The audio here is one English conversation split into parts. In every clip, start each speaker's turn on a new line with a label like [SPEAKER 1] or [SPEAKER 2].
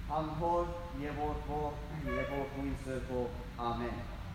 [SPEAKER 1] 한홀 예보고 있었고, Amen.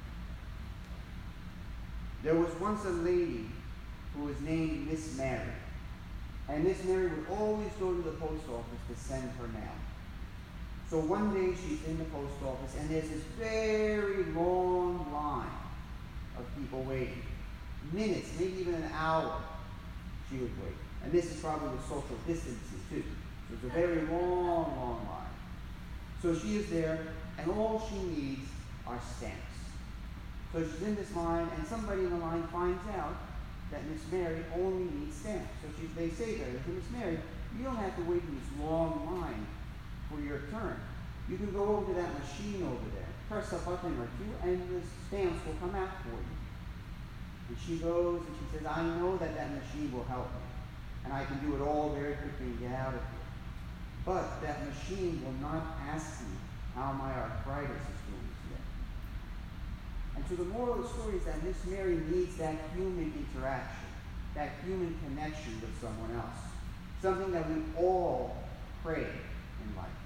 [SPEAKER 1] There was once a lady who was named Miss Mary. And Miss Mary would always go to the post office to send her mail. So one day she's in the post office and there's this very long line of people waiting. Minutes, maybe even an hour, she would wait. And this is probably with social distancing too. So it's a very long line. So she is there and all she needs are stamps. So she's in this line and somebody in the line finds out that Miss Mary only needs stamps. So they say to her, Miss Mary, you don't have to wait in this long line for your turn. You can go over to that machine over there, press a button or two, and the stamps will come out for you. And she goes and she says, I know that machine will help me, and I can do it all very quickly and get out of here. But that machine will not ask me how my arthritis is doing today. And so the moral of the story is that Miss Mary needs that human interaction, that human connection with someone else, something that we all crave in life.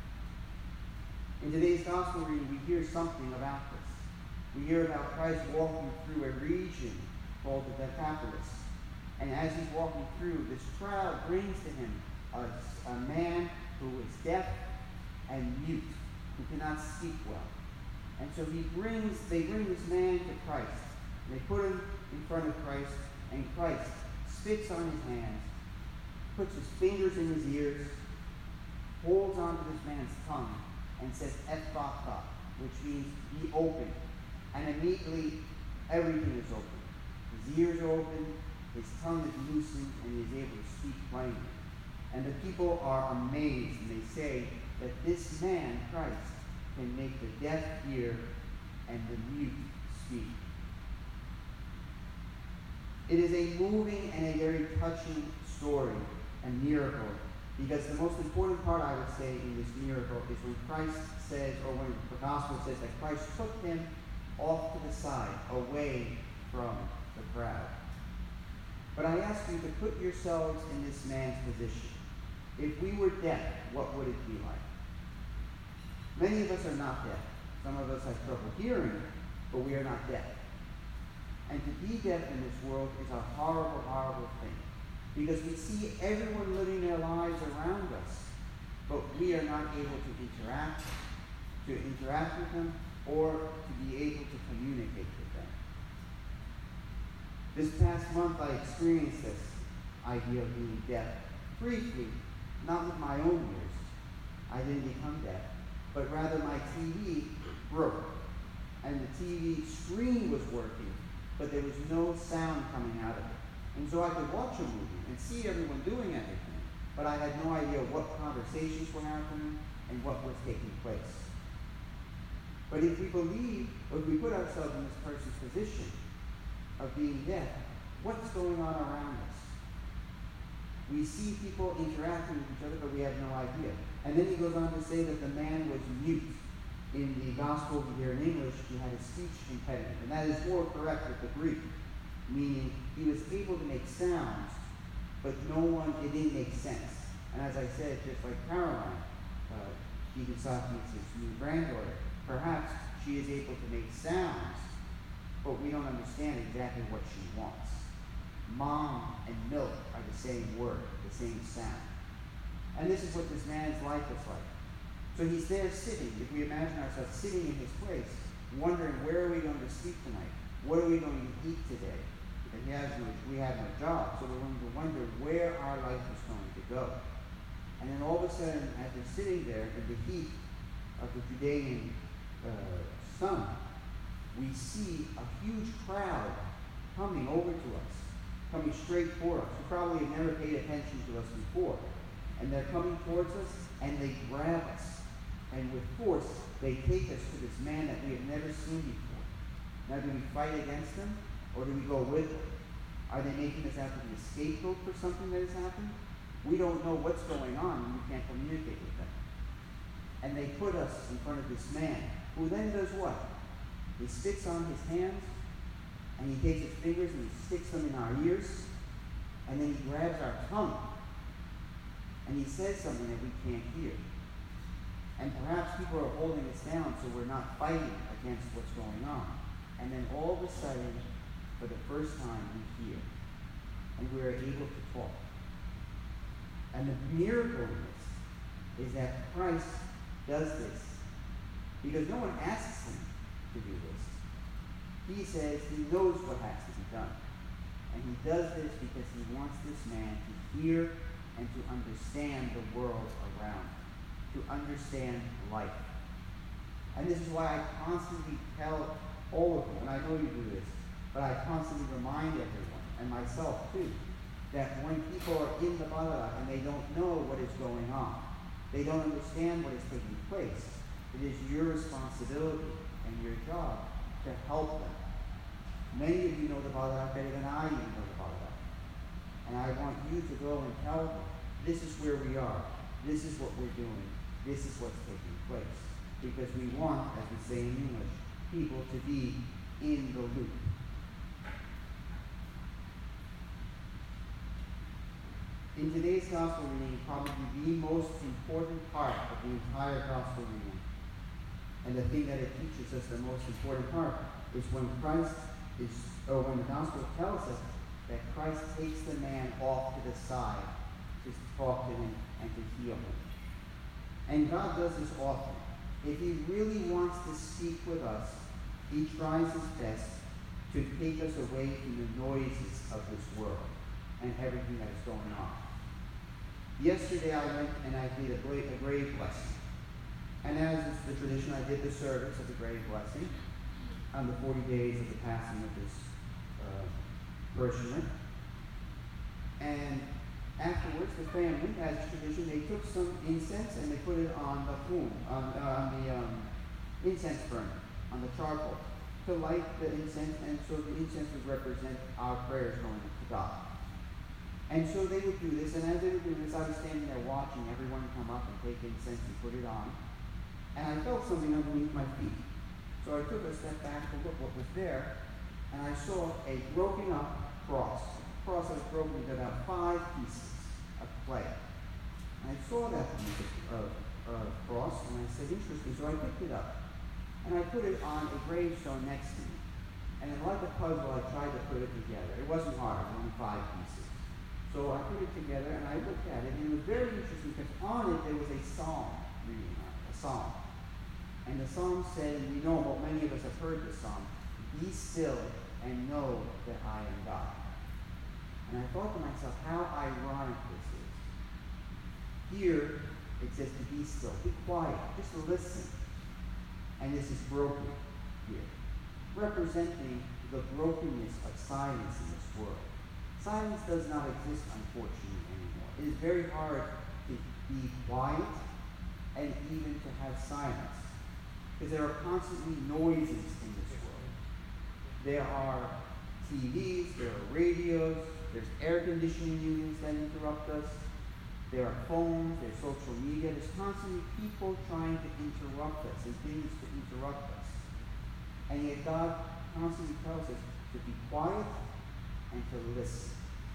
[SPEAKER 1] In today's gospel reading, we hear something about this. We hear about Christ walking through a region called the Decapolis. And as he's walking through, this crowd brings to him a man who is deaf and mute, who cannot speak well. And so they bring this man to Christ. And they put him in front of Christ, and Christ spits on his hands, puts his fingers in his ears, holds onto this man's tongue, and says, Ephphatha, which means be open. And immediately, everything is open. His ears are open, his tongue is loosened, and he is able to speak plainly. And the people are amazed, and they say that this man, Christ, can make the deaf hear and the mute speak. It is a moving and a very touching story, a miracle, because the most important part, I would say, in this miracle is when Christ says, or when the gospel says that Christ took him off to the side, away from the crowd. But I ask you to put yourselves in this man's position. If we were deaf, what would it be like? Many of us are not deaf. Some of us have trouble hearing, but we are not deaf. And to be deaf in this world is a horrible, horrible thing. Because we see everyone living their lives around us, but we are not able to interact with them, or to be able to communicate with them. This past month I experienced this idea of being deaf briefly, not with my own ears. I didn't become deaf, but rather my TV broke, and the TV screen was working, but there was no sound coming out of it. And so I could watch a movie and see everyone doing everything, but I had no idea what conversations were happening and what was taking place. But if we believe, or if we put ourselves in this person's position of being deaf, what's going on around us? We see people interacting with each other, but we have no idea. And then he goes on to say that the man was mute. In the gospel here in English, he had a speech impediment. And that is more correct with the Greek, meaning he was able to make sounds, but it didn't make sense. And as I said, just like Caroline, Deacon Sophia's new granddaughter, perhaps she is able to make sounds, but we don't understand exactly what she wants. Mom and milk are the same word, the same sound. And this is what this man's life is like. So he's there sitting, if we imagine ourselves sitting in his place, wondering, where are we going to sleep tonight? What are we going to eat today? And we have no job, so we're going to wonder where our life is going to go. And then all of a sudden, as we're sitting there in the heat of the Judean sun, we see a huge crowd coming over to us, coming straight for us, who probably have never paid attention to us before. And they're coming towards us, and they grab us. And with force, they take us to this man that we have never seen before. Now, do we fight against them, or do we go with them? Are they making us out to be a scapegoat for something that has happened? We don't know what's going on, and we can't communicate with them. And they put us in front of this man, who then does what? He spits on his hands, and he takes his fingers and he sticks them in our ears, and then he grabs our tongue, and he says something that we can't hear. And perhaps people are holding us down so we're not fighting against what's going on. And then all of a sudden, for the first time, we hear. And we are able to talk. And the miracle in this is that Christ does this. Because no one asks him to do this. He says he knows what has to be done. And he does this because he wants this man to hear and to understand the world around him. To understand life. And this is why I constantly tell all of you, and I know you do this, but I constantly remind everyone, and myself too, that when people are in the Bala and they don't know what is going on, they don't understand what is taking place, it is your responsibility and your job to help them. Many of you know the Bala better than I even know the Bala. And I want you to go and tell them, this is where we are, this is what we're doing, this is what's taking place. Because we want, as we say in English, people to be in the loop. In today's gospel reading, probably the most important part of the entire gospel reading, and the thing that it teaches us, the most important part, is when when the gospel tells us that Christ takes the man off to the side to talk to him and to heal him. And God does this often. If he really wants to speak with us, he tries his best to take us away from the noises of this world and everything that is going on. Yesterday I went and I did a grave blessing. And as is the tradition, I did the service of the grave blessing on the 40 days of the passing of this parishioner. And afterwards, the family, as tradition, they took some incense and they put it on the incense burner, on the charcoal, to light the incense, and so the incense would represent our prayers going to God. And so they would do this, and as they were doing this, I was standing there watching everyone come up and take incense and put it on, and I felt something underneath my feet. So I took a step back to look what was there, and I saw a broken up cross. A cross that was broken into about 5 pieces of clay. And I saw that piece of cross, and I said, interesting. So I picked it up, and I put it on a gravestone next to me. And like a puzzle, I tried to put it together. It wasn't hard, only 5 pieces. So I put it together, and I looked at it, and it was very interesting because on it there was a psalm reading on it, a psalm. And the psalm said, and we know, well, many of us have heard this psalm, be still and know that I am God. And I thought to myself, how ironic this is. Here, it says to be still, be quiet, just listen. And this is broken here, representing the brokenness of silence in this world. Silence does not exist, unfortunately, anymore. It is very hard to be quiet and even to have silence, because there are constantly noises in this world. There are TVs, there are radios, there's air conditioning units that interrupt us, there are phones, there's social media, there's constantly people trying to interrupt us and things to interrupt us. And yet God constantly tells us to be quiet and to listen.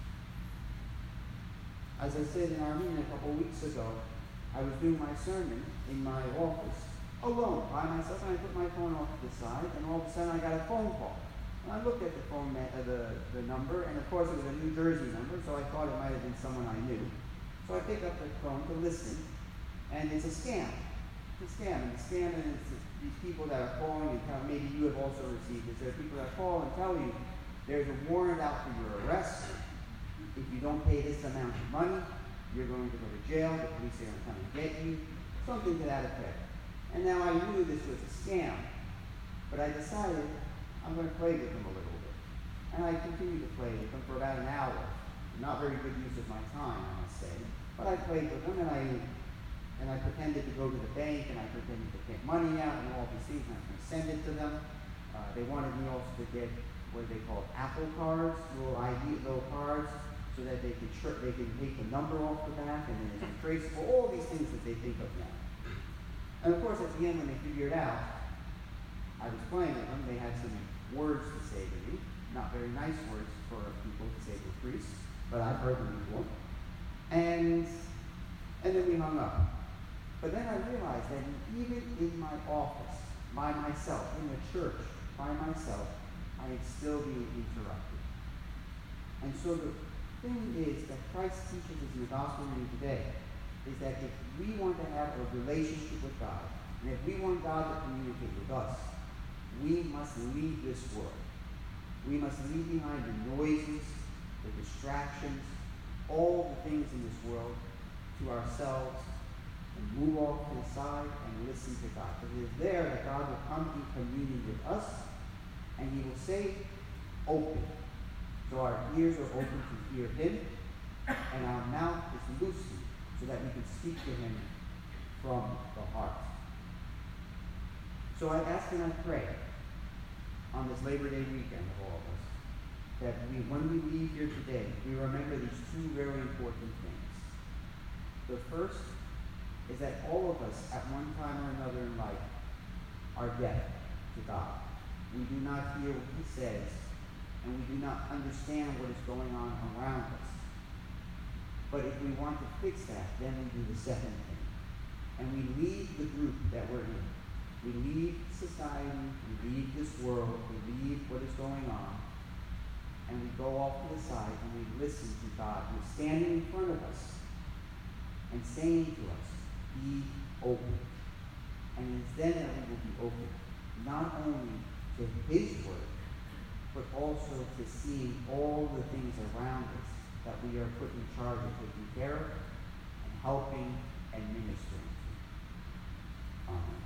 [SPEAKER 1] As I said in Armenia a couple weeks ago, I was doing my sermon in my office, alone, by myself, and I put my phone off to the side, and all of a sudden I got a phone call. And I looked at the phone, the number, and of course it was a New Jersey number, so I thought it might have been someone I knew. So I picked up the phone to listen, and it's a scam. It's a scam, and it's these people that are calling and tell, maybe you have also received this. There are people that call and tell you there's a warrant out for your arrest. If you don't pay this amount of money, you're going to go to jail. The police are going to come and get you. Something to that effect. And now I knew this was a scam, but I decided I'm going to play with them a little bit. And I continued to play with them for about an hour. Not very good use of my time, I must say. But I played with them, and I pretended to go to the bank, and I pretended to get money out, and all these things, and I was going to send it to them. They wanted me also to get what they call Apple cards, little cards, so that they could take the number off the back, and then they can trace all these things that they think of now. And of course, at the end, when they figured out I was playing with them, they had some words to say to me. Not very nice words for people to say to priests, but I've heard them before. And then we hung up. But then I realized that even in my office, by myself, in the church, by myself, I am still being interrupted. And so the thing is that Christ teaches us in the gospel reading today is that if we want to have a relationship with God, and if we want God to communicate with us, we must leave this world. We must leave behind the noises, the distractions, all the things in this world to ourselves, and move off to the side and listen to God. Because it is there that God will come in communion with us, and he will say, open. So our ears are open to hear him, and our mouth is loosened so that we can speak to him from the heart. So I ask and I pray on this Labor Day weekend of all of us, that when we leave here today, we remember these two very important things. The first is that all of us, at one time or another in life, are deaf to God. We do not hear what he says, and we do not understand what is going on around us. But if we want to fix that, then we do the second thing. And we leave the group that we're in. We leave society, we leave this world, we leave what is going on, and we go off to the side and we listen to God, who's standing in front of us and saying to us, be open. And it's then that we will be open, not only to his word, but also to seeing all the things around us that we are put in charge of taking care of and helping and ministering to. Amen.